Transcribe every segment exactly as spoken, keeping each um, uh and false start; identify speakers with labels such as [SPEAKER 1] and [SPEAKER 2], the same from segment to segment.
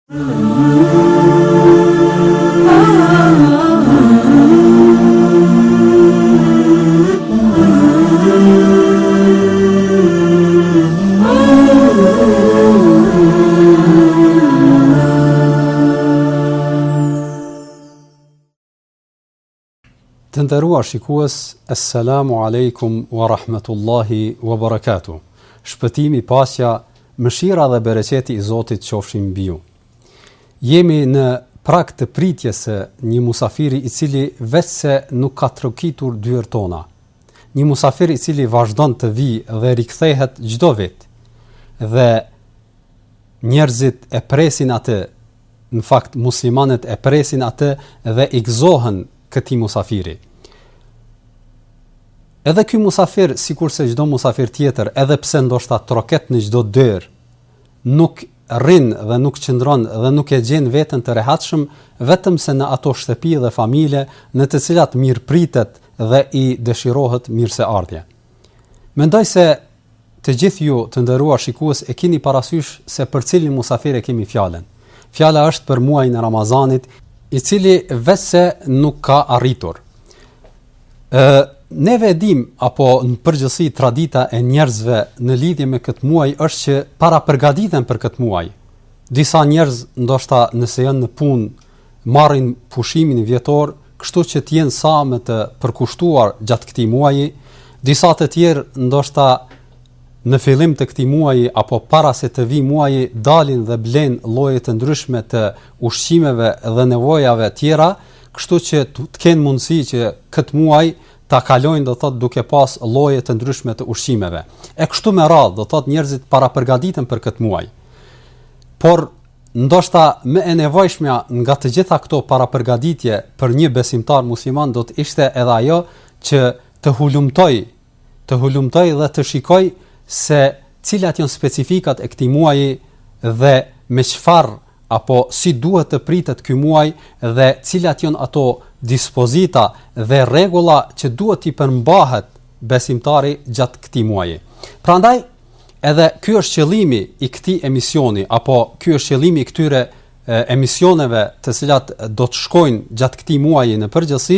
[SPEAKER 1] Të nderuar shikues, assalamu alaikum wa rahmatullahi wa barakatuh. Shpëtimi, paqja, mëshira dhe bereqeti i Zotit qofshin mbi ju. Jemi në prag të pritjes së një musafiri i cili vetëse nuk ka trokitur dyert tona. Një musafir i cili vazhdon të vijë dhe rikthehet çdo vit. Dhe njerëzit e presin atë, në fakt muslimanët e presin atë dhe i gëzohen këtij musafiri. Edhe ky musafir, sikurse çdo musafir tjetër, edhe pse ndoshta troket në çdo dorë, nuk rrin dhe nuk qëndron dhe nuk e gjen veten të rehatshëm, vetëm se në ato shtëpi dhe familje në të cilat mirëpritet dhe i dëshirohet mirëseardhje. Mendoj se të gjithë ju, të nderuar shikues, e keni parasysh se për cilin musafir e kemi fjalën. Fjala është për muajin e Ramazanit, i cili vetëse nuk ka arritur. Ë neve dim apo në përgjithësi tradita e njerëzve në lidhje me këtë muaj është që para përgatiten për këtë muaj. Disa njerëz ndoshta nëse janë në punë marrin pushimin vjetor, kështu që të jenë sa më të përkushtuar gjatë këtij muaji. Disa të tjerë ndoshta në fillim të këtij muaji apo para se të vijë muaji dalin dhe blen lloje të ndryshme të ushqimeve dhe nevojave tjera, kështu që të kenë mundësi që këtë muaj ta kalojnë, do thotë, duke pas lloje të ndryshme të ushqimeve. E kështu me radhë, do thotë, njerëzit para përgatiten për këtë muaj. Por ndoshta më e nevojshmja nga të gjitha këto para përgatitje për një besimtar musliman do të ishte edhe ajo që të hulumtoj, të hulumtoj dhe të shikoj se cilat janë specifikat e këtij muaji dhe me çfarë apo si duhet të pritet ky muaj dhe cilat janë ato dispozita dhe rregulla që duhet i përmbahet besimtari gjatë këtij muaji. Prandaj edhe ky është qëllimi i këtij emisioni apo ky është qëllimi i këtyre e, emisioneve të cilat do të shkojnë gjatë këtij muaji në përgjithësi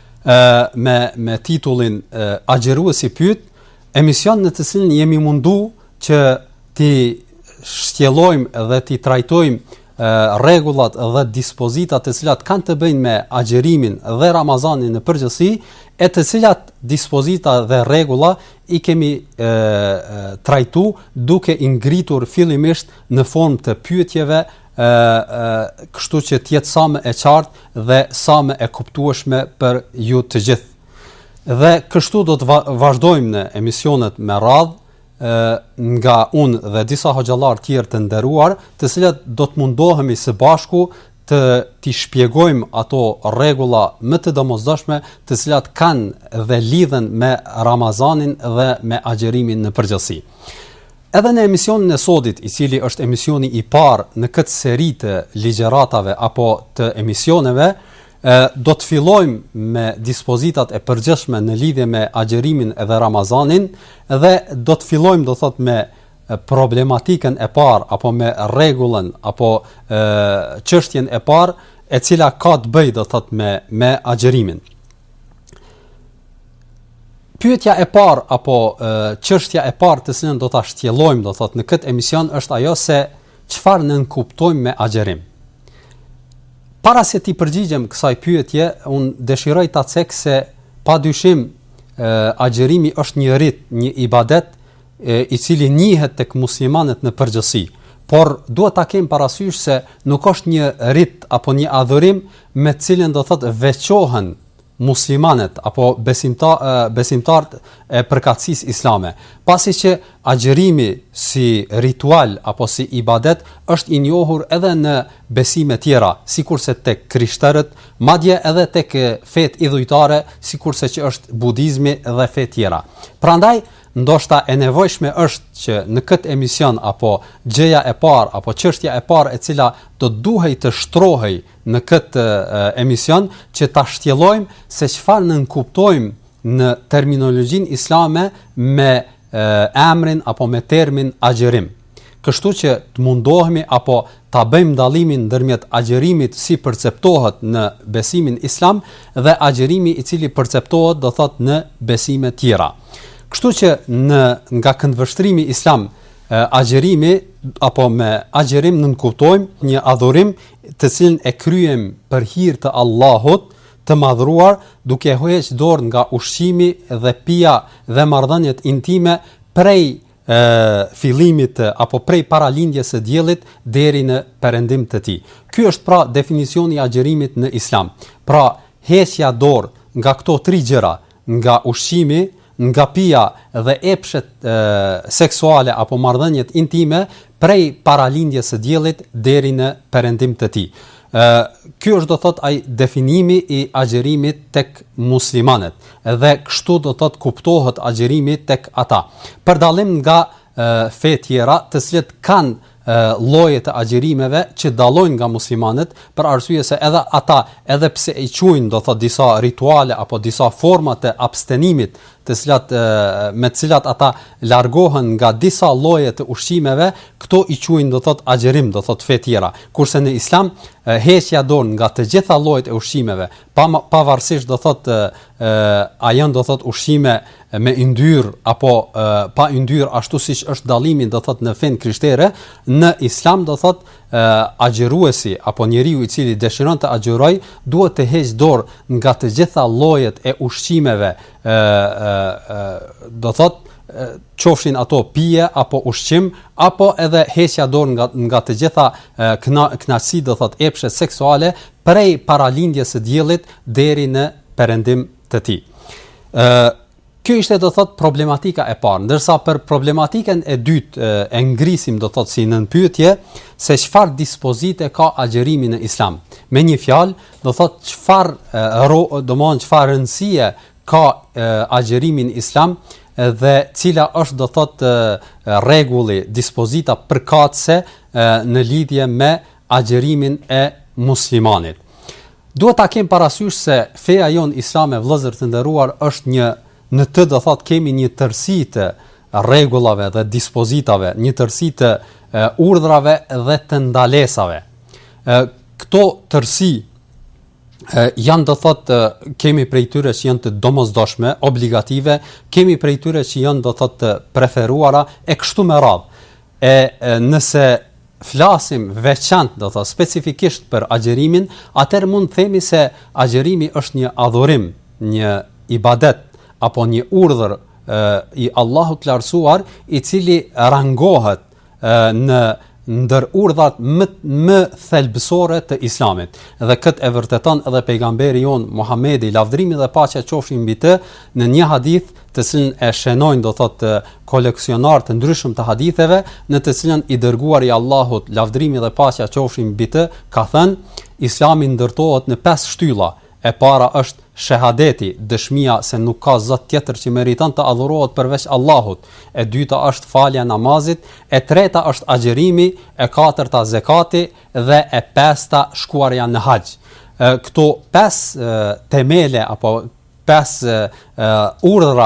[SPEAKER 1] me me titullin Agjeruesi pyet, emision në të cilin jemi mundu që ti shtjellojmë dhe ti trajtojmë rregullat dhe dispozitat të cilat kanë të bëjnë me agjerimin dhe Ramazanin në përgjithësi, e të cilat dispozita dhe rregulla i kemi e, e, trajtu duke i ngritur fillimisht në formë të pyetjeve, e, e, kështu që të jetë sa më e qartë dhe sa më e kuptueshme për ju të gjithë. Dhe kështu do të vazhdojmë në emisionet me radhë nga unë dhe disa hoxhallar tjerë të nderuar, të cilët do të mundohemi së bashku të t'i shpjegojmë ato rregulla më të domosdoshme të cilat kanë dhe lidhen me Ramazanin dhe me agjerimin në përgjithësi. Edhe në emisionin e sodit, i cili është emisioni i parë në këtë seri të ligjëratave apo të emisioneve, do të fillojmë me dispozitat e përgjithshme në lidhje me agjerimin dhe Ramazanin dhe do të fillojmë, do thot, me problematikën e parë apo me rregullën apo çështjen e parë e cila ka të bëjë, do thot, me me agjerimin. Pyetja e parë apo çështja e parë të cilën do ta shtjellojmë, do thot, në këtë emision është ajo se çfarë nën kuptojmë me agjerim. Para se ti përgjigjem kësaj pyetje, unë dëshiroj ta cek se padyshim agjerimi është një rit, një ibadet e, i cili njihet tek muslimanët në përgjithësi, por duhet ta kem parasysh se nuk është një rit apo një adhurim me të cilën do thotë veçohen muslimanët apo besimtar besimtarët e përkatësisë islame, pasi që agjerimi si ritual apo si ibadet është i njohur edhe në besime tjera, sikurse tek krishterët, madje edhe tek fetë idhujtare, sikurse që është budizmi dhe fetë tjera. Prandaj ndoshta e nevojshme është që në këtë emision apo gjëja e parë apo çështja e parë e cila do duhej të shtrohej në këtë e, emision që ta shtjellojmë se çfarë nën kuptojmë në terminologjinë islame me e, emrin apo me termin agjerim. Kështu që të mundohemi apo ta bëjmë dallimin ndërmjet agjerimit si perceptohet në besimin islam dhe agjerimi i cili perceptohet do thot në besime tjera. Kështu që në nga këndvështrimi islam agjerimi apo me agjerim nënkuptojmë një adhurim të cilin e kryem për hir të Allahut të madhruar, duke heq dorë nga ushqimi dhe pija dhe marrëdhëniet intime prej e, fillimit apo prej paralindjes së diellit deri në perëndim të tij. Ky është pra definicioni i agjerimit në Islam. Pra heqja dorë nga këto tri gjëra, nga ushqimi, nga pija dhe epshet e, seksuale apo marrëdhëniet intime prej paralindjes së diellit deri në perëndim të tij. Uh, Ky është do thot ai definimi i agjerimit tek muslimanët dhe kështu do thot kuptohet agjerimi tek ata. Për dallim nga uh, fe tjera të cilët kanë uh, lloje të agjerimeve që dallojnë nga muslimanët, për arsye se edhe ata, edhe pse i quajnë do thot disa rituale apo disa forma të abstenimit të cilat me të cilat ata largohen nga disa lloje të ushqimeve, këto i quajnë do thot agjerim, do thot fe tjera. Kurse në Islam heqja dorë nga të gjitha llojet e ushqimeve, pa pavarësisht do thot a janë do thot ushqime me yndyrë apo e, pa yndyrë, ashtu siç është dallimi do thot në fen krishtere, në Islam do thot agjeruesi apo njeriu i cili dëshiron të agjerojë duhet të heqë dorë nga të gjitha llojet e ushqimeve, e, e, e, do thot e, qofshin ato pije apo ushqim, apo edhe heqja dorë nga nga të gjitha kna, kënaqësi do thot epshe seksuale prej paralindjes së diellit deri në perëndim të tij. ë Kjo ishte do thot problematika e parë, ndërsa për problematikën e dytë e, e ngrisim do thot si nënpyetje se çfarë dispozite ka agjerimi në Islam. Me një fjalë, do thot çfarë do të çfarë rëndësie ka e, agjerimi në Islam dhe cila është do thot rregulli, dispozita përkatëse në lidhje me agjerimin e muslimanit. Duhet ta kem parasysh se feja jon islame, vëllezër të nderuar, është një në të do thot kemi një tërësi të rregullave dhe dispozitave, një tërësi të e, urdhrave dhe të ndalesave. E, këto tërësi e, janë do thot e, kemi prej tyre që janë të domosdoshme, obligative, kemi prej tyre që janë do thot të preferuara e kështu me radhë. E, e nëse flasim veçantë do thot specifikisht për agjerimin, atëherë mund të themi se agjerimi është një adhurim, një ibadet apo një urdhër e, i Allahut të lartësuar, i cili rangohet e, në ndër urdhat më më thelbësore të Islamit. Dhe këtë e vërteton edhe pejgamberi jon Muhamedi, lavdërimi dhe paqja qofshin mbi të, në një hadith të cilën e shenojnë do thotë koleksionar të ndryshëm të haditheve, në të cilën i dërguari i Allahut, lavdërimi dhe paqja qofshin mbi të, ka thënë: Islami ndërtohet në pesë shtylla. E para është shahadeti, dëshmia se nuk ka zot tjetër që meriton të adhurohet përveç Allahut. E dyta është falja namazit, e treta është agjerimi, e katërta zakati dhe e pesta shkuarja në haxh. Këto pesë temele apo pesë urdhra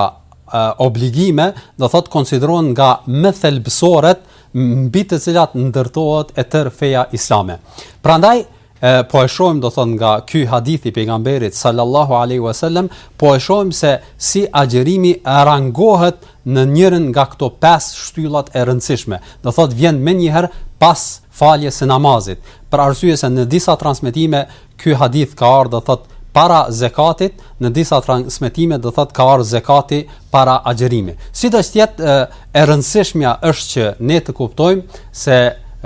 [SPEAKER 1] obligime do thot konsiderohen nga më thelbësorët mbi të cilat ndërtohet e tërë feja islame. Prandaj E, po e shohim do thon nga ky hadith i pejgamberit sallallahu alaihi wasallam, po e shohim se si agjerimi rangohet në njërin nga këto pesë shtyllat e rëndësishme. Do thot vjen më një herë pas faljes së namazit. Për arsye se në disa transmetime ky hadith ka ardhur do thot para zakatit, në disa transmetime do thot ka ardhur zakati para agjerimit. Sidoqë të jetë e rëndësishmja është që ne të kuptojmë se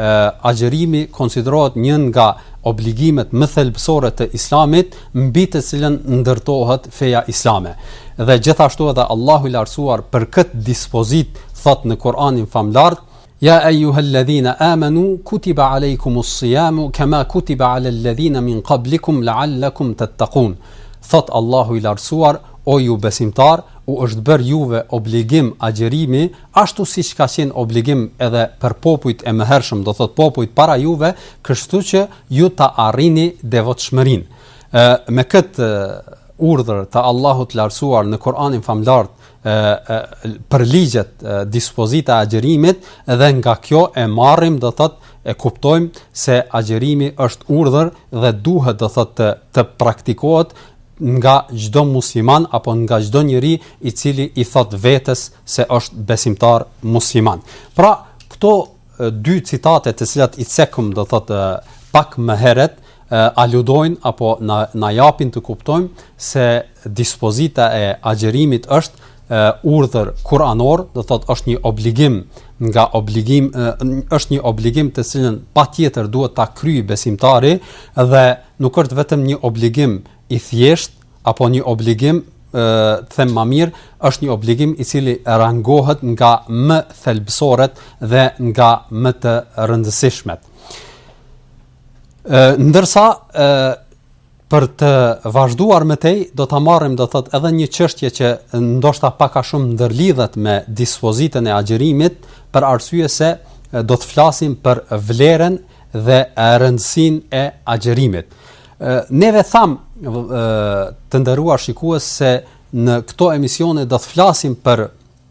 [SPEAKER 1] agjerimi konsiderohet një nga obligimet më thelbësore të Islamit, mbi të cilën ndërtohet feja islame. Dhe gjithashtu edhe Allahu i lartësuar për këtë dispozit thot në Kur'anin famlar: Ja ayyuhalladhina amanu kutiba alaykumus siyamu kama kutiba alal ladhina min qablikum la'allakum tattaqun. Thot Allahu i lartësuar: O ju besimtar, u është bërë juve obligim agjerimi, ashtu siç ka qenë obligim edhe për popujt e mëhershëm, do thot popujt para juve, kështu që ju ta arrini devotshmërinë. Me këtë urdhër të Allahut lartësuar në Kur'anin famlar për ligjet dispozita e agjerimit, dhe nga kjo e marrim, do thotë e kuptojmë se agjerimi është urdhër dhe duhet, do thotë të, të praktikohet nga çdo musliman apo nga çdo njeri i cili i thot vetes se është besimtar musliman. Pra, këto dy citate të cilat i cekëm, do thotë pak më herët, aludojnë apo na, na japin të kuptojmë se dispozita e agjerimit është urdhër kuranor, do thotë është një obligim nga obligim është një obligim të cilën patjetër duhet ta kryejë besimtari, dhe nuk është vetëm një obligim i thjesht apo një obligim, të them më mirë, është një obligim i cili rangohet nga më thelbësorët dhe nga më të rëndësishmet. Ndërsa për të vazhduar më tej, do ta marrim, do thotë, edhe një çështje që ndoshta pak a shumë ndërlidhet me dispozitën e agjerimit, për arsye se do të flasim për vlerën dhe rëndësinë e agjerimit. Neve tham, të nderuar shikues, se në këto emisione do të flasim për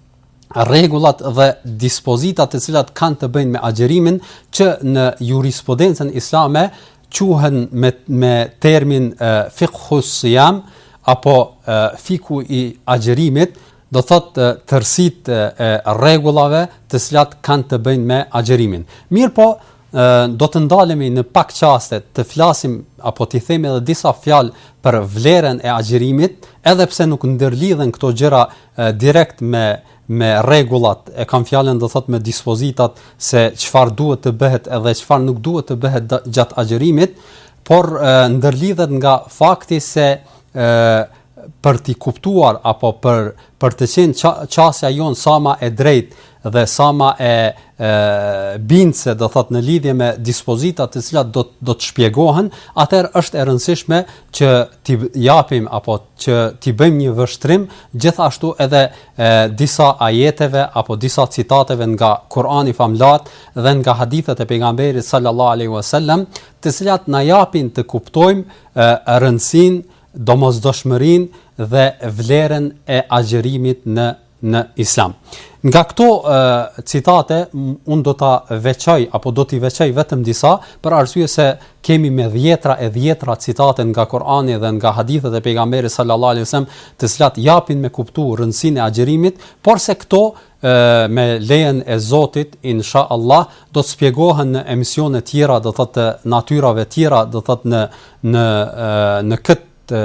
[SPEAKER 1] rregullat dhe dispozitat të cilat kanë të bëjnë me agjerimin, që në jurisprudencën islame quhen me, me termin uh, fiqhus siyam apo uh, fiku i agjerimit, do thotë uh, tërësitë e uh, rregullave të cilat kanë të bëjnë me agjerimin. Mirë po, uh, do të ndalemi në pak çaste të flasim apo të themi edhe disa fjalë për vlerën e agjerimit, edhe pse nuk ndërlidhen këto gjëra uh, direkt me me rregullat, e kam fjalën, do thotë, me dispozitat se çfarë duhet të bëhet edhe çfarë nuk duhet të bëhet gjatë agjerimit, por e, ndërlidhet nga fakti se e, për t'i kuptuar apo për për të qenë qa, qasja jon sa ma e drejtë dhe sa ma e, e bindse, do thotë, në lidhje me dispozitat të cilat do do të shpjegohen, atëherë është e rëndësishme që t'i japim apo që t'i bëjmë një vështrim gjithashtu edhe e, disa ajeteve apo disa citateve nga Kur'ani famlar dhe nga hadithet e pejgamberit sallallahu alaihi wasallam, të cilat na japin të kuptojmë rëndësinë, domosdoshmërinë dhe vlerën e agjerimit në në Islam. Nga këto uh, citate unë do ta veçoj apo do t'i veçoj vetëm disa, për arsye se kemi me dhjetra e dhjetra citate nga Kur'ani dhe nga hadithet e pejgamberit sallallahu alaihi wasallam, të cilat japin me kuptu rëndësinë e agjerimit, por se këto uh, me lejen e Zotit inshallah do të shpjegohen në emisione tjera, do thotë natyrave tjera, do thotë në në uh, në këtë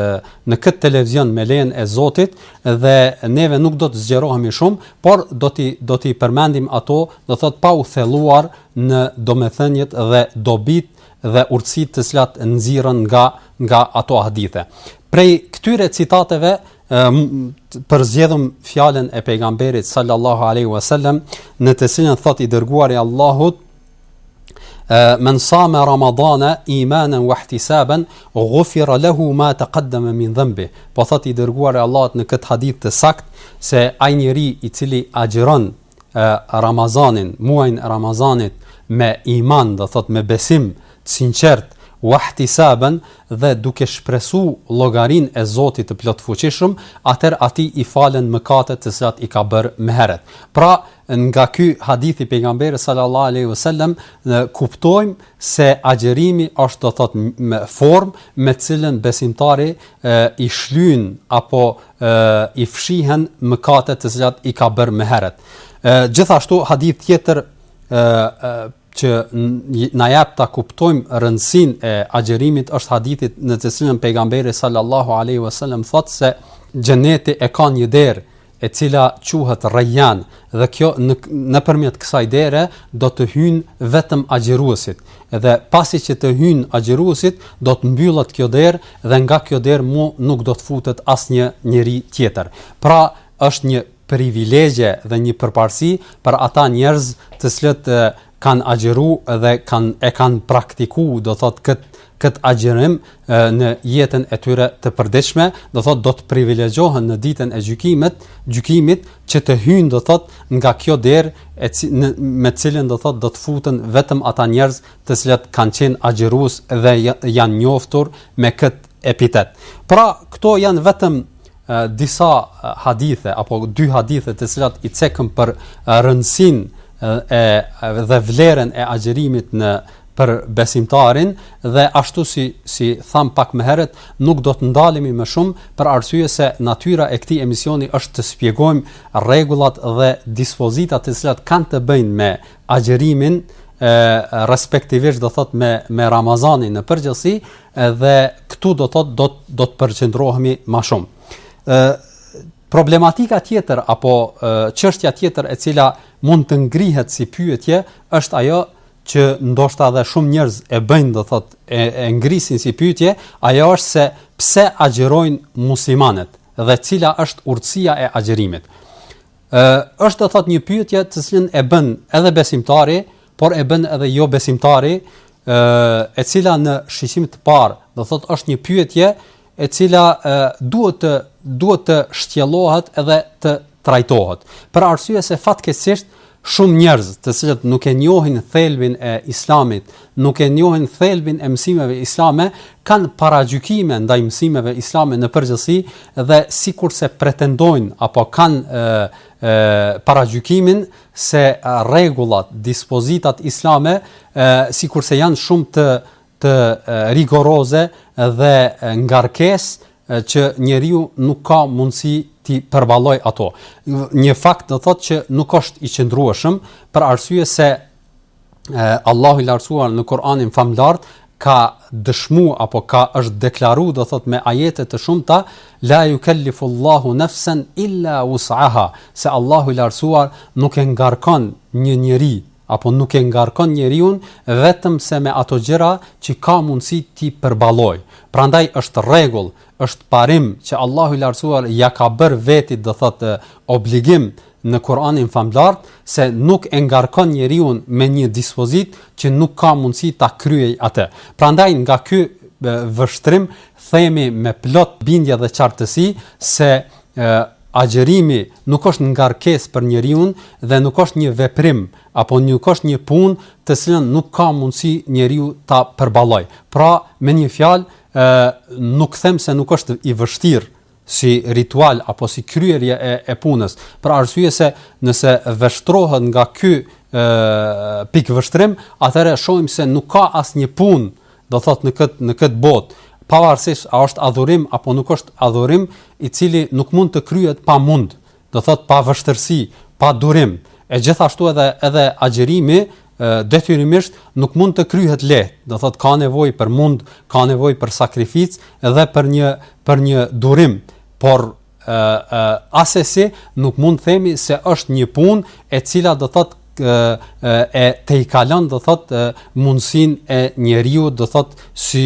[SPEAKER 1] në këtë televizion me lejen e Zotit, dhe neve nuk do të zgjerohemi shumë, por do t'i do t'i përmendim ato, do thot pa u thelluar në domethënjet dhe dobit dhe urtësitë të cilat nxirren nga nga ato hadithe. Prej këtyre citateve përzgjedhëm fjalën e pejgamberit sallallahu alaihi wasallam, në të cilën thot i dërguari i Allahut: Men sama Ramadana imanan wa ihtisaban ghufira lahu ma taqaddama min dhanbi. Po thot i dërguari i Allahut në këtë hadith të sakt se ai njeri i cili agjeron Ramazanin, muajin Ramazanit me iman, do thot me besim të sinqert, wa ihtisaban, dhe duke shpresu llogarin e Zotit të plotfuqishëm, atëherë atij i falen mëkatet të cilat i ka bërë më herët. Pra, nga ky hadith i pejgamberit sallallahu alaihi wasallam kuptojmë se agjerimi është, do thotë, me formë me cilën besimtari e, i shlyn apo e, i fshihen mëkatet të cilat i ka bërë më herët. E, gjithashtu hadith tjetër e, e, që na jep ta kuptojmë rëndësinë e agjerimit është hadithi në të cilën pejgamberi sallallahu alaihi wasallam thotë se xheneti e ka një derë e cila quhet Rayyan, dhe kjo në nëpërmjet kësaj dere do të hyjnë vetëm agjeruesit, dhe pasi që të hyjnë agjeruesit do të mbyllet kjo derë dhe nga kjo derë mu nuk do të futet asnjë njeri tjetër. Pra, është një privilegje dhe një përparësi për ata njerëz të cilët kanë agjeru dhe kanë e kanë praktikuar, do thotë, këtë këtë agjerim në jetën e tyre të përditshme, do thotë do të privilegjohen në ditën e gjykimit, gjykimit që të hyjnë, do thotë, nga kjo derë e c- në, me cilën do thotë do të futen vetëm ata njerëz të cilët kanë qenë agjerues dhe janë njoftur me këtë epitet. Pra këto janë vetëm uh, disa uh, hadithe apo dy hadithe të cilat i cekëm për uh, rëndësinë uh, e dhe vlerën e agjerimit në për besimtarin, dhe ashtu si si tham pak më herët, nuk do të ndalemi më shumë për arsye se natyra e këtij emisioni është të shpjegojmë rregullat dhe dispozitat të cilat kanë të bëjnë me agjerimin, e, respektivisht do thot me me Ramazanin në përgjithësi, dhe këtu do thot do do të përqendrohemi më shumë. ë Problematika tjetër apo çështja tjetër e cila mund të ngrihet si pyetje është ajo që ndoshta edhe shumë njerëz e bëjnë, do thot e, e ngrisin si pyetje, ajo është se pse agjerojnë muslimanët dhe cila është urtësia e agjerimit. Ë është do thot një pyetje të cilën e bën edhe besimtari, por e bën edhe jo besimtari, ë e cila në shiqim të parë, do thot është një pyetje e cila e, duhet të duhet të shtjellohet edhe të trajtohet. Për arsye se fatkeqësisht shumë njerëz të cilët nuk e njohin thelbin e Islamit, nuk e njohin thelbin e mësimeve islame, kanë paragjykime ndaj mësimeve islame në përgjithësi, dhe sikurse pretendojnë apo kanë e, e, paragjykimin se rregullat, dispozitat islame e, sikurse janë shumë të të e, rigoroze dhe ngarkesë që njeriu nuk ka mundësi ti përballoj ato. Një fakt do thotë që nuk është i qëndrueshëm, për arsye se e, Allahu i Lartësuar në Kur'anin famlar ka dëshmu apo ka është deklaruar, do thotë me ajete të shumta, la yukallifu Allahu nafsan illa wus'aha, se Allahu i Lartësuar nuk e ngarkon një njeri apo nuk e ngarkon njeriu vetëm se me ato gjëra që ka mundësi ti përballoj. Prandaj është rregull, është parim që Allahu i Lartësuar ja ka bërë vetit, do thotë, obligim në Kur'anin famlar se nuk e ngarkon njeriu me një dispozit që nuk ka mundësi ta kryej atë. Prandaj nga ky vështrim themi me plot bindje dhe qartësi se e, agjerimi nuk është ngarkesë për njeriu dhe nuk është një veprim apo nuk është një punë të cilën nuk ka mundësi njeriu ta përballoj. Pra, me një fjalë, ë nuk them se nuk është i vështirë si ritual apo si kryerje e, e punës, për arsye se nëse vështrohet nga ky ë pikë vështrim, atëherë shohim se nuk ka asnjë punë, do thotë në këtë në këtë botë, pavarësisht a është adhurim apo nuk është adhurim, i cili nuk mund të kryhet pa mund, do thotë pa vështirësi, pa durim. E gjithashtu edhe edhe agjerimi detyrimisht nuk mund të kryhet lehtë, do thotë ka nevojë për mund, ka nevojë për sakrificë edhe për një për një durim, por ë ë asesi nuk mund të themi se është një punë e cila do thotë e te i kalon, do thot, mundësin e njeriu, do thot, si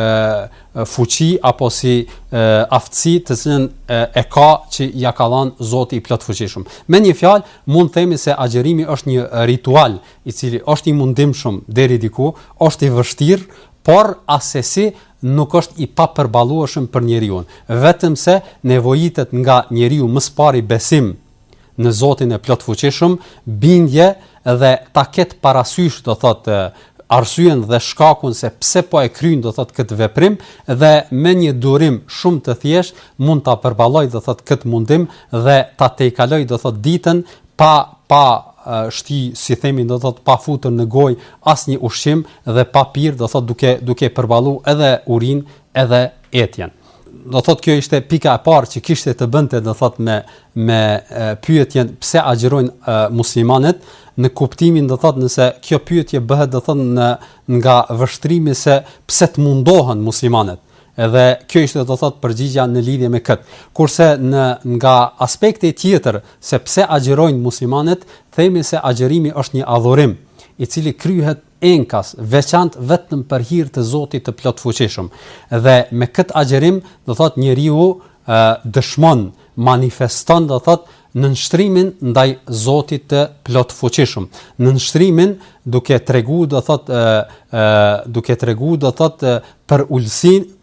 [SPEAKER 1] e, fuqi apo si e, aftësi të cilën e, e ka që ja ka dhënë Zoti i plot fuqishëm. Me një fjalë, mund të themi se agjerimi është një ritual i cili është i mundimshëm deri diku, është i vështirë, por asesi nuk është i papërballueshëm për njeriu. Vetëm se nevojitet nga njeriu më së pari besim në Zotin e plot fuqishëm, bindje dhe ta ketë parasysh, do thotë, arsyen dhe shkakun se pse po e kryen, do thotë, këtë veprim, dhe me një durim shumë të thjesht mund ta përballoj, do thotë, këtë mundim dhe ta tejkaloj, do thotë, ditën pa pa shti, si themi, do thotë, pa futur në gojë asnjë ushqim dhe pa pirë, do thotë, duke duke përballuar edhe urinë edhe etjen. Do thotë kjo ishte pika e parë që kishte të bënte, do thotë, me me e, pyetjen pse agjerojnë e, muslimanët, në kuptimin, do thotë, nëse kjo pyetje bëhet, do thotë, në nga vështrimi se pse të mundohen muslimanët. Edhe kjo ishte, do thotë, përgjigjja në lidhje me këtë. Kurse në nga aspekti tjetër se pse agjerojnë muslimanët, themi se agjerimi është një adhurim i cili kryhet enkas, veçantë vetëm për hir të Zotit të plot fuqishëm. Dhe me këtë agjerim, do thotë, njeriu ë dëshmon, manifeston, do thotë, nënshtrimin ndaj Zotit të plot fuqishëm. Nënshtrimin duke treguar, do thotë, ë ë duke treguar, do thotë, për ulësinë,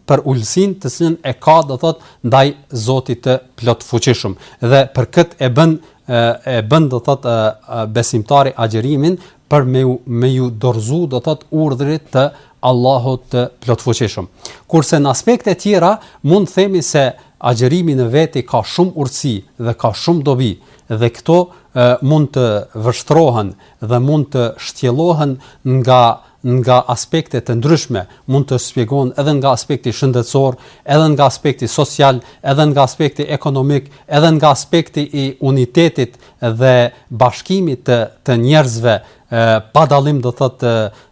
[SPEAKER 1] për ulësinë të cilën e ka do thot ndaj Zotit të plotfuqishëm. Dhe për këtë e bën e bën do thot besimtari agjërimin për me ju, me ju dorëzu do thot urdhrit të Allahut të plotfuqishëm. Kurse në aspekte tjera mund të themi se agjërimi në veti ka shumë urtësi dhe ka shumë dobi dhe këto e, mund të vështrohen dhe mund të shtjellohen nga nga aspekte të ndryshme, mund të shpjegohen edhe nga aspekti shëndetësor, edhe nga aspekti social, edhe nga aspekti ekonomik, edhe nga aspekti i unitetit dhe bashkimit të, të njerëzve, e, pa dallim do thotë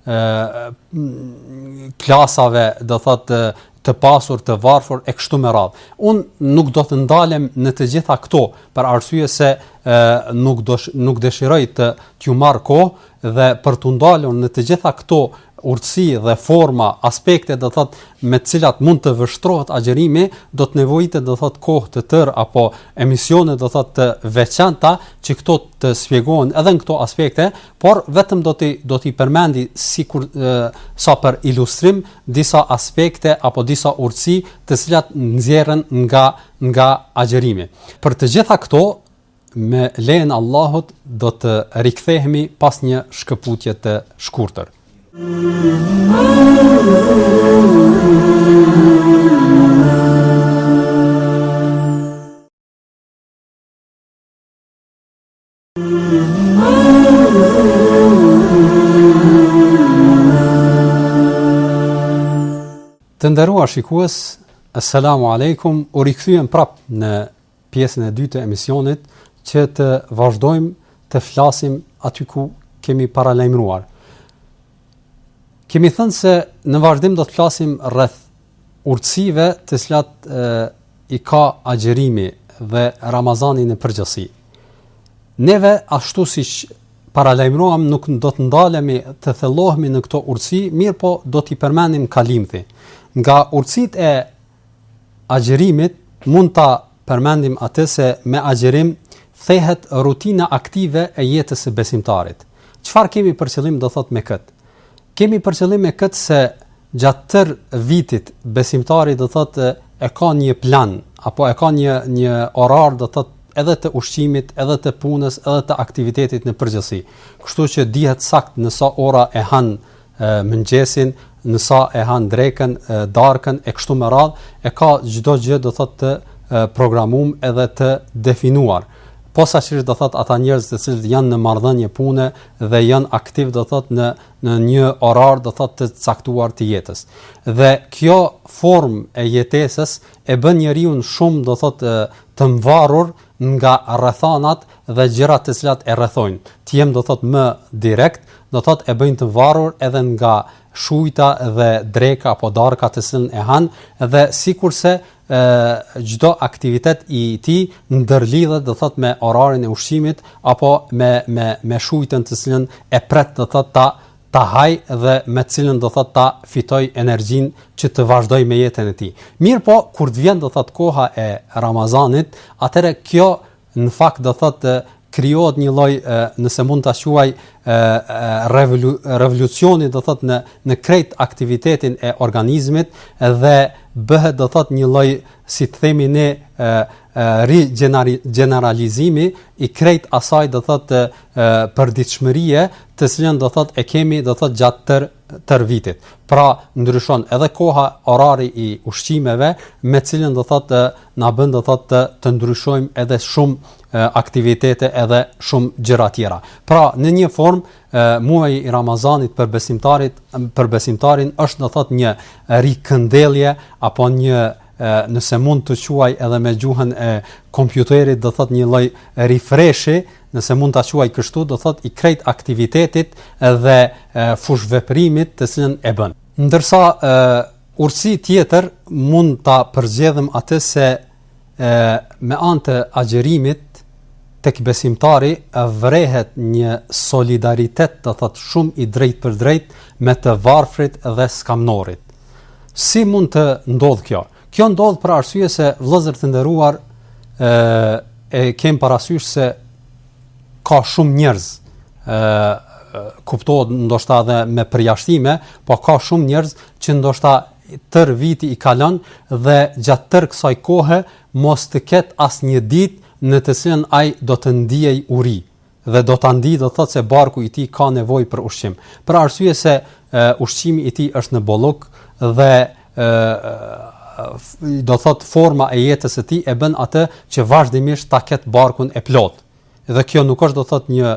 [SPEAKER 1] klasave, do thotë të pasur, të varfër e kështu me radhë. Unë nuk do të ndalem në të gjitha këto për arsye se e, nuk do nuk dëshiroj të t'ju marr kohë dhe për të ndalur në të gjitha këto urtësi dhe forma, aspekte do thot me të cilat mund të vështrohet agjërimi, do të nevojitet do thot kohë të tërë apo emisione do thot të veçanta që këto të shpjegohen edhe në këto aspekte, por vetëm do t'i do t'i përmendi sikur e, sa për ilustrim disa aspekte apo disa urtësi të cilat nxjerren nga nga agjërimi. Për të gjitha këto me lejen e Allahut do të rikthehemi pas një shkëputje të shkurtër. Të nderuar shikues, assalamu alaikum, u rikthyem prap në pjesën e dytë të emisionit që të vazhdojmë të flasim aty ku kemi paralajmëruar. Kemi thënë se në vazhdim do të flasim rreth urtësive të cilat e, i ka agjërimi dhe Ramazani në përgjithësi. Neve ashtu siç paralajmëruam nuk do të ndalemi të thellohemi në këto urtësi, mirë po do t'i përmendim kalimthi. Nga urtësitë e agjërimit mund ta përmendim atë se me agjërim thehet rutina aktive e jetës së besimtarit. Çfarë kemi për qëllim do thot me këtë? Kemi për qëllim me këtë se gjatë tërë vitit besimtari do thotë e ka një plan apo e ka një një orar do thotë edhe të ushqimit, edhe të punës, edhe të aktivitetit në përgjithësi. Kështu që dihet sakt në sa ora e han mëngjesin, në sa e han drekën, e, darkën e kështu me radhë, e ka çdo gjë do thotë të e, programuar edhe të definuar. Posaçërisht do thot ata njerëz të cilët janë në marrëdhënie pune dhe janë aktiv do thot në në një orar do thot të caktuar të jetës. Dhe kjo formë e jetesës e bën njeriu shumë do thot të mvarur nga rrethanat dhe gjërat të cilat e rrethojnë. Të jem do thot më direkt, do thot e bëjnë të varur edhe nga shujta dhe dreka apo darka të cilën e han dhe sikurse çdo aktivitet i tij ndërlidhet do thot me orarin e ushqimit apo me me me shujtën të cilën e pret do thot ta ta haj dhe me të cilën do thot ta fitoj energjinë që të vazhdoj me jetën e tij. Mirë po kur të vjen do thot koha e Ramazanit, atëherë kjo në fakt do thot krijohet një lloj nëse mund ta quaj revolu, revolucioni do thot në në krejt aktivitetin e organizmit dhe bëhet do thot një lloj si të themi ne rigeneralizimi i krejt asaj do thot përditshmërie të cilën do thot e kemi do thot gjatë tër tër vitit. Pra ndryshon edhe koha, orari i ushqimeve me cilën do thot na bën do thot të, të ndryshojmë edhe shumë aktivitete edhe shumë gjëra tjera. Pra në një formë muaji i Ramazanit për besimtarit për besimtarin është do thot një rikëndellje apo një nëse mund të quaj edhe me gjuhën e kompjuterit do thot një lloj refreshi, nëse mund ta quaj kështu, do thot i krejt aktivitetit dhe fush veprimit të cilën e bën. Ndërsa urtësi tjetër mund ta përzgjedhëm atë se me anë të agjërimit tek besimtari vrehet një solidaritet do thot shumë i drejtë për drejtë me të varfrit dhe skamnorit. Si mund të ndodh kjo? Kjo ndodh për arsye se vëllezër të nderuar e, e kem parasysh se ka shumë njerëz ë kuptohet ndoshta edhe me përjashtime, po ka shumë njerëz që ndoshta tër viti i kalon dhe gjatë tër kësaj kohe mos të ketë asnjë ditë në të cilën ai do të ndiej uri dhe do ta ndijë, do thotë se barku i tij ka nevojë për ushqim. Për arsye se uh, ushqimi i tij është në bollok dhe uh, do thotë forma e jetës së tij e bën atë që vazhdimisht ta ketë barkun e plot. Dhe kjo nuk është do thotë një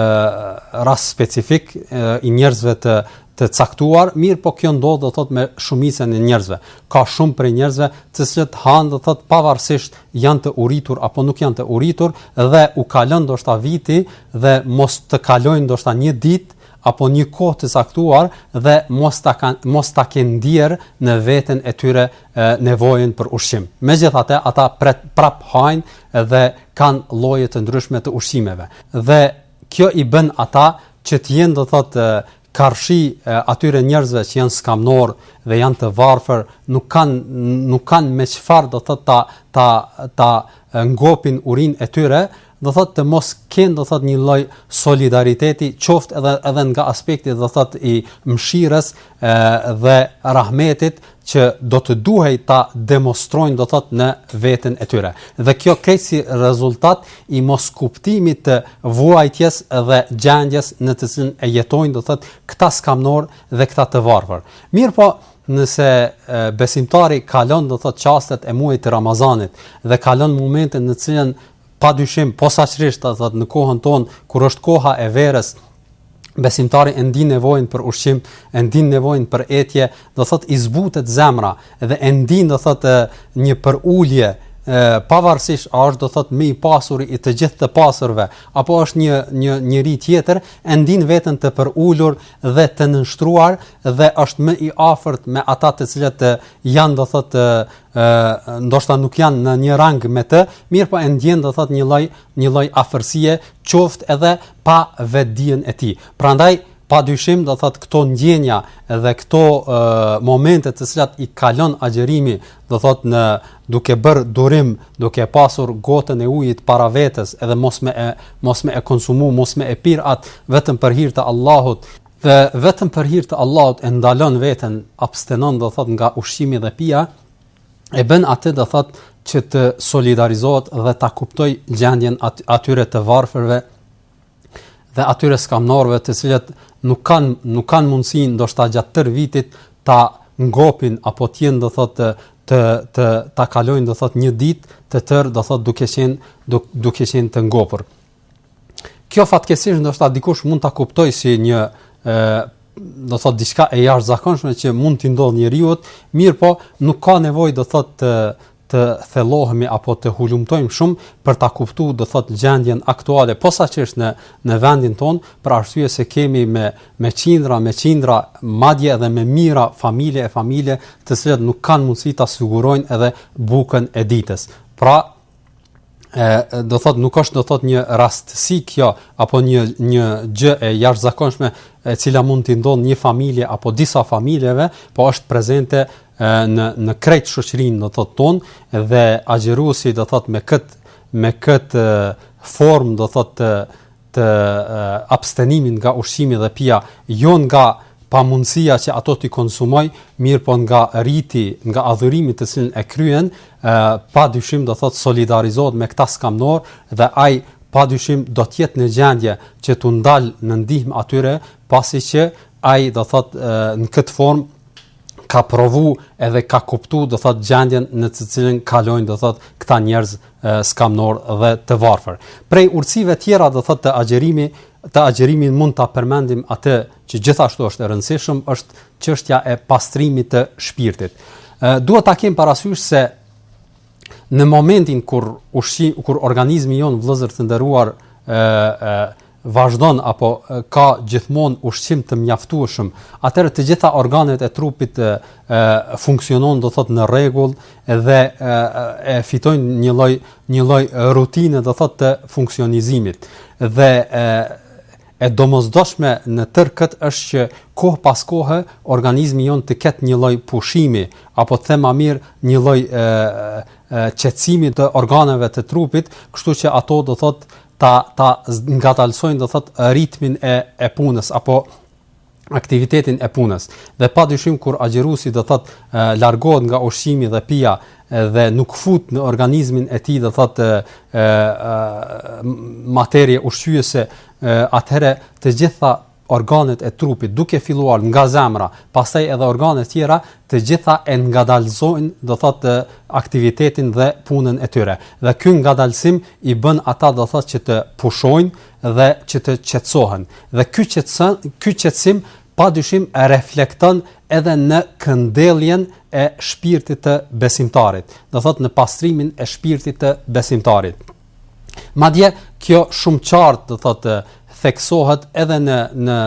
[SPEAKER 1] uh, rast specifik uh, i njerëzve të të caktuar, mirë po kjo ndodh do thotë me shumicën e njerëzve. Ka shumë prej njerëzve të cilët han do thotë pavarësisht janë të uritur apo nuk janë të uritur dhe u kalon ndoshta viti dhe mos të kalojnë ndoshta një ditë apo një kohë të caktuar dhe mos ta kanë mos ta kenë ndier në veten e tyre e, nevojën për ushqim. Megjithatë ata pret, prap hajnë dhe kanë lloje të ndryshme të ushqimeve. Dhe kjo i bën ata që të jenë do thotë karshi atyre njerëzve që janë skamnor dhe janë të varfër, nuk kanë nuk kanë me çfarë do thotë ta ta ta ngopin urinë e tyre, do thotë të mos kenë do thotë një lloj solidariteti, qoftë edhe edhe nga aspekti do thotë i mëshirës dhe rahmetit që do të duhej ta demonstrojnë do thotë në veten e tyre. Dhe kjo krejt si rezultat i mos kuptimit të vuajtjes dhe gjendjes në të cilën e jetojnë do thotë këta skamnor dhe këta të varfër. Mirë po, nëse e, besimtari kalon do thotë çastet e muajit të Ramazanit dhe kalon momentin në cilën padyshim posaçërisht do thotë në kohën tonë kur është koha e verës, besimtari e ndin nevojën për ushqim, e ndin nevojën për etje, do thotë i zbutet zemra dhe e ndin do thotë një përulje pavarësisht a është do thotë më i pasuri i të gjithë të pasurve apo është një një njeri tjetër, e ndin veten të përulur dhe të nënshtruar dhe është më i afërt me ata të cilët janë do thotë ndoshta nuk janë në një rang me të, mirë po e ndjen do thotë një lloj një lloj afërsie, qoftë edhe pa vetdijen e tij. Prandaj padyshim do thotë këto ndjenja dhe këto uh, momente të cilat i kalon agjerimi do thotë në duke bërë durim, duke pasur gotën e ujit para vetes edhe mos me e, mos me e konsumu, mos me e pir atë vetëm për hir të Allahut dhe vetëm për hir të Allahut e ndalon veten, abstenon do thotë nga ushqimi dhe pija, e bën atë do thotë që të solidarizohet dhe ta kuptoj gjendjen atyre të varfërve dhe atyre skamnorëve të cilët nuk kanë nuk kanë mundësi ndoshta gjatë tër vitit ta ngopin apo të jenë do thotë të të ta kalojnë do thotë një ditë të tërë do thotë duke qenë duke qenë të ngopur. Kjo fatkeqësisht ndoshta dikush mund ta kuptoj si një ë do thotë diçka e jashtëzakonshme që mund t'i ndodhë njeriu, mirë po nuk ka nevojë do thotë të të thellohemi apo të hulumtojmë shumë për ta kuptuar do thotë gjendjen aktuale posaçërisht në në vendin ton, për arsye se kemi me me qindra me qindra madje edhe me mijëra familje e familje të cilat nuk kanë mundësi ta sigurojnë edhe bukën e ditës. Pra e do thotë nuk është do thotë një rastësi kjo apo një një gjë e jashtëzakonshme e cila mund t'i ndodhë një familje apo disa familjeve, po është prezente në në krejt shoqërinë do thotë tonë dhe agjeruesi do thotë me kët me kët formë do thotë të, të abstenimin nga ushqimi dhe pija, jo nga pamundësia që ato t'i konsumoj, mirë po nga riti, nga adhurimi të cilin e kryen, pa dyshim do thotë solidarizohet me këta skamnor dhe ai pa dyshim do të jetë në gjendje që t'u ndal në ndihmë atyre, pasi që ai do thotë në këtë formë ka provu edhe ka kuptu do thotë gjendjen në të cilën kalojnë do thotë këta njerëz skamnor dhe të varfër. Prej urtësive tjera do thotë të agjerimi, të agjerimin mund ta përmendim atë që gjithashtu është e rëndësishëm, është çështja e pastrimit të shpirtit. Duhet ta kem parasysh se në momentin kur ushqim, kur organizmi jon vëllezër të nderuar ë vazhdon apo ka gjithmonë ushqim të mjaftueshëm, atëherë të gjitha organet e trupit e, e, funksionon do thotë në rregull dhe e, e fitojnë një lloj një lloj rutine do thotë të funksionizimit. Dhe e, e domosdoshme në tërë këtë është që kohë pas kohe organizmi jon të ketë një lloj pushimi apo të them më mirë një lloj qetësimi të organeve të trupit, kështu që ato do thotë ta ta ngadalsojnë do thot ritmin e e punës apo aktivitetin e punës. Dhe padyshim kur agjeruesi do thot largohet nga ushqimi dhe pija dhe nuk fut në organizmin e tij do thot materie ushqyese, atëherë të gjitha organet e trupit duke filluar nga zemra, pastaj edhe organet tjera, të gjitha e ngadalzojnë do thot aktivitetin dhe punën e tyre. Dhe ky ngadalsim i bën ata do thot që të pushojnë dhe që të qetësohen. Dhe ky qetësim, ky qetësim padyshim e reflekton edhe në këndelljen e shpirtit të besimtarit, do thot në pastrimin e shpirtit të besimtarit. Madje kjo shumë qartë do thot theksohet edhe në në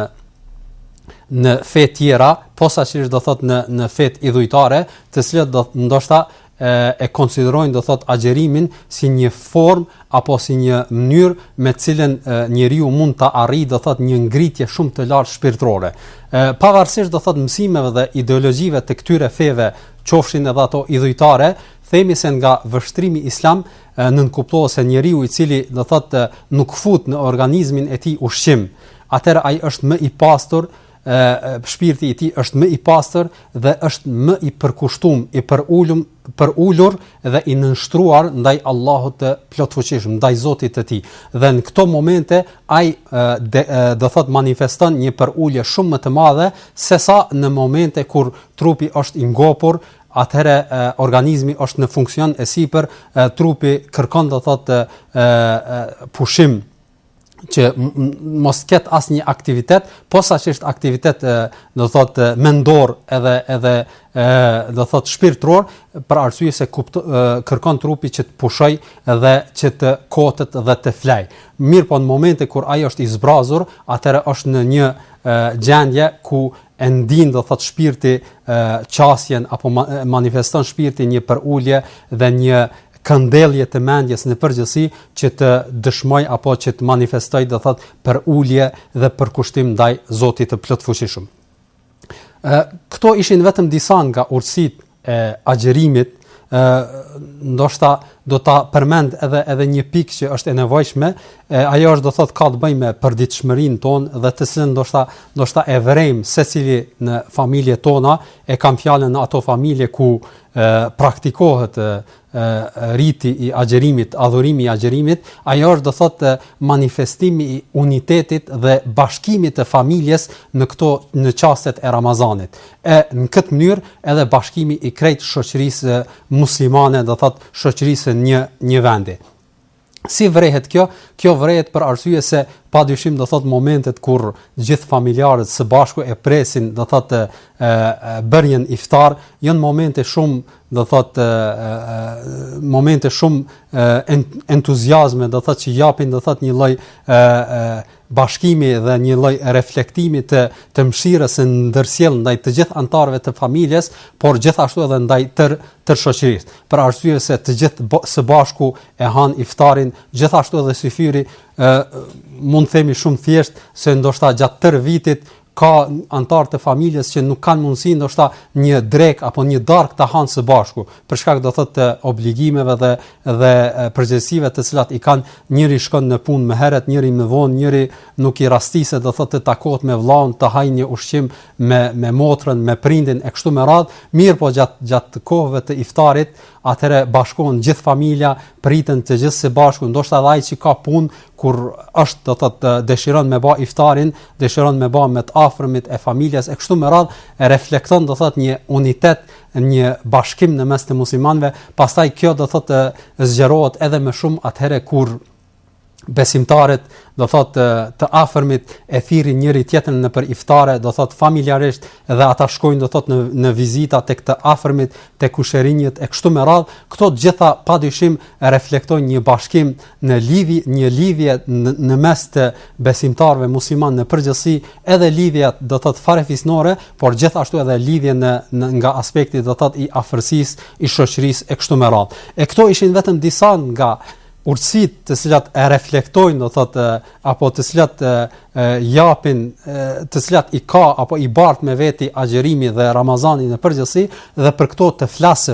[SPEAKER 1] në fe tjera, posaçërisht do thot në në fet idhujtare, të cilat do ndoshta e, e konsiderojnë do thot agjerimin si një formë apo si një mënyrë me të cilën e, njeriu mund ta arrijë do thot një ngritje shumë të lartë shpirtërore. E, pavarësisht do thot mësimeve dhe ideologjive të këtyre feve, qofshin edhe ato idhujtare, themi se nga vështrimi islam nënkuptohet se njeriu i cili do thotë nuk fut në organizmin e tij ushqim, atëherë ai është më i pastër, shpirti i tij është më i pastër dhe është më i përkushtuar, i përulur, përulur dhe i nënshtruar ndaj Allahut të plotfuqishëm, ndaj Zotit të tij. Dhe në këto momente ai do thotë manifeston një përulje shumë më të madhe sesa në momente kur trupi është i ngopur. Atëherë organizmi është në funksion e sipër, trupi kërkon do thotë pushim që mos ketë asnjë aktivitet, posaçërisht aktivitet do thotë mendor edhe edhe do thotë shpirtëror, për arsye se kupto, kërkon trupi që të pushoj dhe që të kotet dhe të flaj. Mirë po në momente kur ai është i zbrazur, atëherë është në një gjendje ku e ndin do thot shpirti qasjen apo manifeston shpirti një përulje dhe një këndellje të mendjes në përgjithësi që të dëshmoj apo që të manifestoj do thot përulje dhe përkushtim ndaj Zotit të plotfuqishëm. Këto ishin vetëm disa nga urtësitë e agjerimit. Ndoshta do ta përmend edhe edhe një pikë që është e nevojshme, e, ajo është do thot ka të bëjë me përditshmërinë tonë dhe të cilën ndoshta ndoshta e vërejmë secili në familjet tona, e kam fjalën në ato familje ku e, praktikohet e, riti i agjerimit, adhurimi i agjerimit, ajo është do thot manifestimi i unitetit dhe bashkimit të familjes në këto në çastet e Ramazanit. E në këtë mënyrë edhe bashkimi i krejt shoqërisë muslimane, do thot shoqërisë një një vendi. Si vrehet kjo? Kjo vrehet për arsye se padyshim do thot momentet kur gjithë familjarët së bashku e presin do thot e, e, bërjen iftar, janë momente shumë do thot e, e, momente shumë entuziazme, do thot që japin do thot një lloj bashkimi dhe një lloj reflektimi të të mëshirës së ndërsjell ndaj të gjithë anëtarëve të familjes, por gjithashtu edhe ndaj tër tër shoqërisë. Për arsye se të gjithë së bashku e han iftarin, gjithashtu edhe syfyri e, mund të themi shumë thjesht se ndoshta gjatë tër vitit ka anëtar të familjes që nuk kanë mundësi ndoshta një drek apo një darkë ta hanë së bashku, për shkak do thotë të obligimeve dhe dhe përgjegjësive të cilat i kanë, njëri shkon në punë më herët, njëri më vonë, njëri nuk i rastiset do thotë të takohet me vllaun, të hajë një ushqim me me motrën, me prindin e kështu me radhë, mirë po gjatë gjatë kohëve të iftarit, atëherë bashkohen gjithë familja, priten të gjithë së bashku, ndoshta edhe ai që ka punë kur është do thotë dëshiron me bë iftarin, dëshiron me bë me të afërmit e familjes e kështu me radhë, e reflekton do thotë një unitet, një bashkim në mes të muslimanëve. Pastaj kjo do thotë zgjerohet edhe më shumë atëherë kur besimtarët do thotë të afërmit e thirrin njëri tjetrin në për iftare, do thotë familjarisht, dhe ata shkojnë do thotë në në vizita tek të afërmit, tek kushërinjët e kështu me radhë. Këto të gjitha padyshim reflektojnë një bashkim në lidhje, një lidhje në, në mes të besimtarëve musliman në përgjithësi, edhe lidhja do thotë farefisnore, por gjithashtu edhe lidhje në, në nga aspekti do thotë i afërsisë, i shoqërisë e kështu me radhë. E këto ishin vetëm disa nga urtësitë të cilat e reflektojnë do thotë apo të cilat e, e, japin e, të cilat i ka apo i bart me veti agjerimi dhe Ramazani në përgjithësi, dhe për këto të flasësh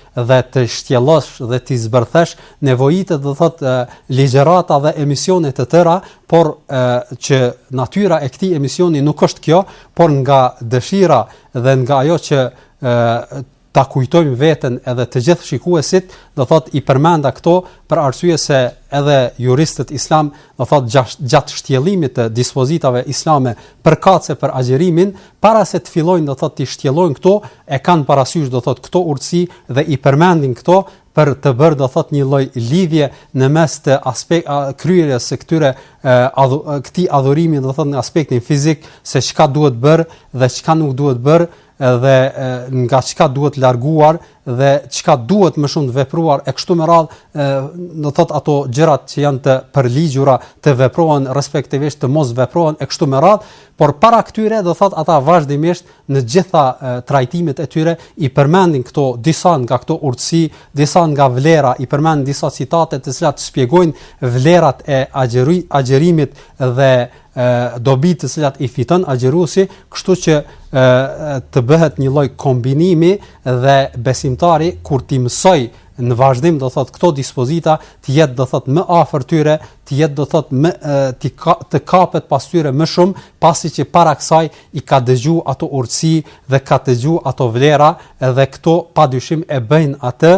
[SPEAKER 1] dhe të shtjellosh dhe të zbërthesh nevojitet, do thot ligjërata dhe emisione të tëra, por e, që natyra e këtij emisioni nuk është kjo, por nga dëshira dhe nga ajo që e, ta kujtojmë veten edhe të gjithë shikuesit, do thot i përmenda këto për arsye se edhe juristët islam, do thot gjatë shtjellimit të dispozitave islame përkatëse për agjerimin, para se të fillojnë do thot të shtjellojnë këto, e kanë parasysh do thot këto urtësi dhe i përmendin këto për të bërë do thot një lloj lidhje në mes të aspekt kryerjes së këtyre adhu, këtij adhurimi do thot në aspektin fizik, se çka duhet bërë dhe çka nuk duhet bërë, dhe nga çka duhet larguar dhe çka duhet më shumë të vepruar e kështu me radhë, do thot ato gjërat që janë të përligjura të veprohen respektivisht, të mos veprohen e kështu me radhë, por para këtyre do thot ata vazhdimisht në gjitha trajtimet e tyre i përmendin këto disa nga këto urtësi, disa nga vlera, i përmendin disa citate të cilat shpjegojnë vlerat e agjeri, agjerimit dhe dobi të cilat i fiton agjeruesi, kështu që e, të bëhet një lloj kombinimi dhe besimtari kur ti mësoj në vazhdim do thot këto dispozita të jetë do thot më afër tyre, të jetë do thot më të, ka, të kapet pas tyre më shumë, pasi që para kësaj i ka dëgju ato urtësi dhe ka dëgju ato vlera, dhe këto padyshim e bëjnë atë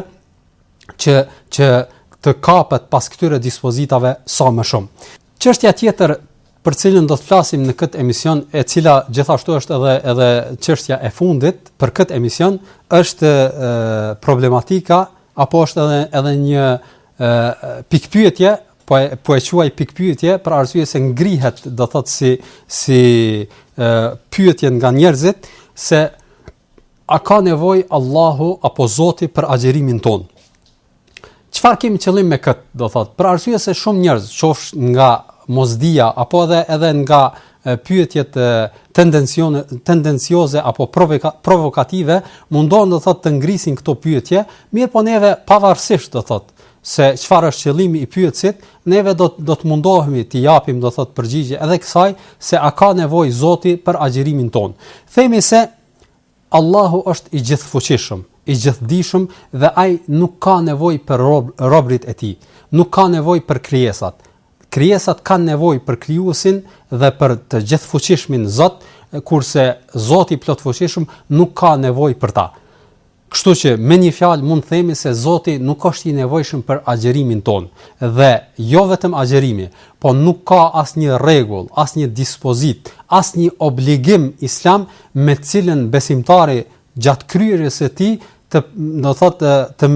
[SPEAKER 1] që që të kapet pas këtyre dispozitave sa më shumë. Çështja tjetër për cilën do të flasim në këtë emision, e cila gjithashtu është edhe edhe çështja e fundit për këtë emision, është e, problematika apo është edhe edhe një pikpyetje, po e, po e quaj pikpyetje për arsye se ngrihet do thotë si si e, pyetje nga njerëzit se a ka nevojë Allahu apo Zoti për agjerimin ton. Çfarë kemi qëllim me këtë, do thotë, për arsye se shumë njerëz, qofsh nga mosdia apo edhe edhe nga pyetjet tendencioze apo provoka, provokative, mundohen do thotë të ngrisin këto pyetje, mirë po neve pavarësisht do thotë se çfarë është qëllimi i pyetësit, neve do do të mundohemi të japim do thotë përgjigje edhe kësaj se a ka nevojë Zoti për agjerimin ton. Themi se Allahu është i gjithfuqishëm, i gjithdijshëm dhe ai nuk ka nevojë për rob, robrit e tij, nuk ka nevojë për krijesat. Krijesat kanë nevojë për krijuesin dhe për të gjithfuqishmin Zot, kurse Zoti i plotfuqishëm nuk ka nevojë për ta. Kështu që me një fjalë mund të themi se Zoti nuk është i nevojshëm për agjerimin ton, dhe jo vetëm agjerimi, po nuk ka asnjë rregull, asnjë dispozit, asnjë obligim islam me të cilën besimtari gjatë kryerjes së tij të do thotë të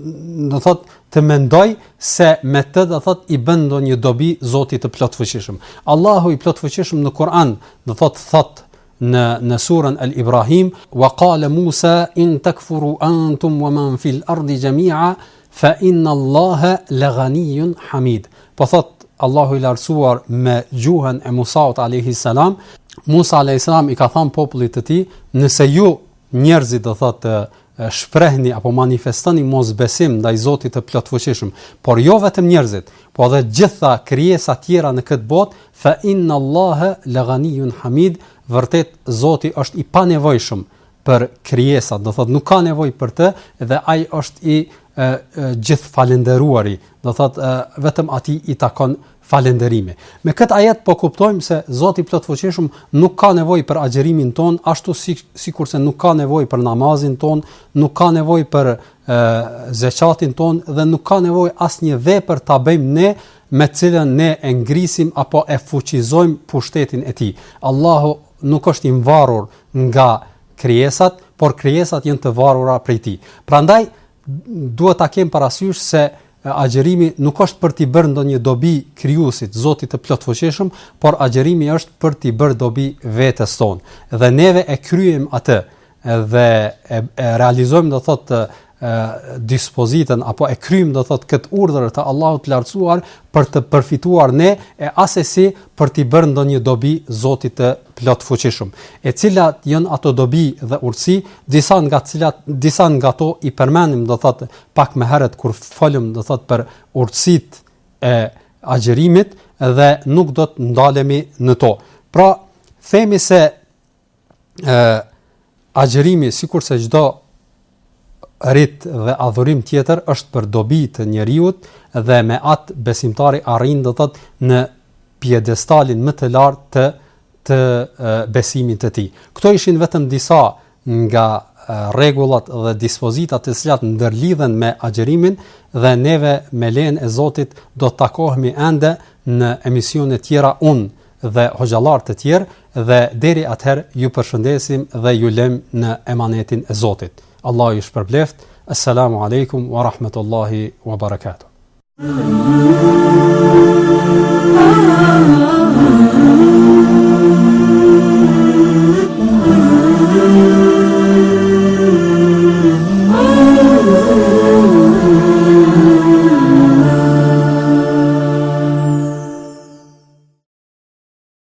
[SPEAKER 1] do thotë të mendoj se me të do thot i bën ndonjë dobi Zotit të plotfuqishëm. Allahu i plotfuqishëm në Kur'an do thot thot në në surën Al-Ibrahim, wa qala Musa in takfuru antum wa man fil ardi jami'a fa inna Allaha laghaniyyun hamid. Po thot Allahu i lartësuar me gjuhën e Musaut alayhi salam, Musa alayhi salam i ka thënë popullit të tij, nëse ju njerëzit do thot shprehni apo manifestoni mosbesim ndaj Zotit të plotfuqishëm, por jo vetëm njerëzit, po edhe gjitha krijesa tjera në këtë botë, fa inna Allaha laghaniyyun hamid, vërtet Zoti është i panevojshëm për krijesat, do thotë nuk ka nevojë për të dhe ai është i gjithë falendëruari, do thotë vetëm atij i takon falënderimi. Me këtë ajet po kuptojmë se Zoti i plotfuqishëm nuk ka nevojë për agjerimin ton, ashtu si sikurse nuk ka nevojë për namazin ton, nuk ka nevojë për e, zakatin ton dhe nuk ka nevojë asnjë vepër ta bëjmë ne me cilën ne e ngrisim apo e fuqizojmë pushtetin e tij. Allahu nuk është i varur nga krijesat, por krijesat janë të varura prej tij. Prandaj duhet ta kem parasysh se agjerimi nuk është për t'i bërë ndonjë dobi krijuesit, Zotit të plotfuqishëm, por agjerimi është për t'i bërë dobi vetes tonë. Dhe neve e kryejm atë dhe e, e realizojmë do thotë dispozitën apo e kryjm do thotë këtë urdhër të Allahut të lartësuar për të përfituar ne e asesi për t'i bërë ndonjë dobi Zotit të plotfuqishëm. E cilat janë ato dobi dhe urtësi, disa nga cilat disa nga ato i përmendim do thotë pak më herët kur folëm do thotë për urtësitë e agjerimit dhe nuk do të ndalemi në to. Pra themi se e, agjerimi sikurse çdo rit dhe adhurim tjetër është për dobi të njeriut dhe me atë besimtari arrin do thot në piedestalin më të lartë të të besimit të tij. Kto ishin vetëm disa nga rregullat dhe dispozitat të cilat ndërlidhen me agjerimin dhe neve me lejen e Zotit do të takohemi ende në emisione tjera unë dhe hoxhallar të tjerë dhe deri atëherë ju përshëndesim dhe ju lëm në emanetin e Zotit. Allah ju shpërbleft. Assalamu alaikum wa rahmatullahi wa barakatuh.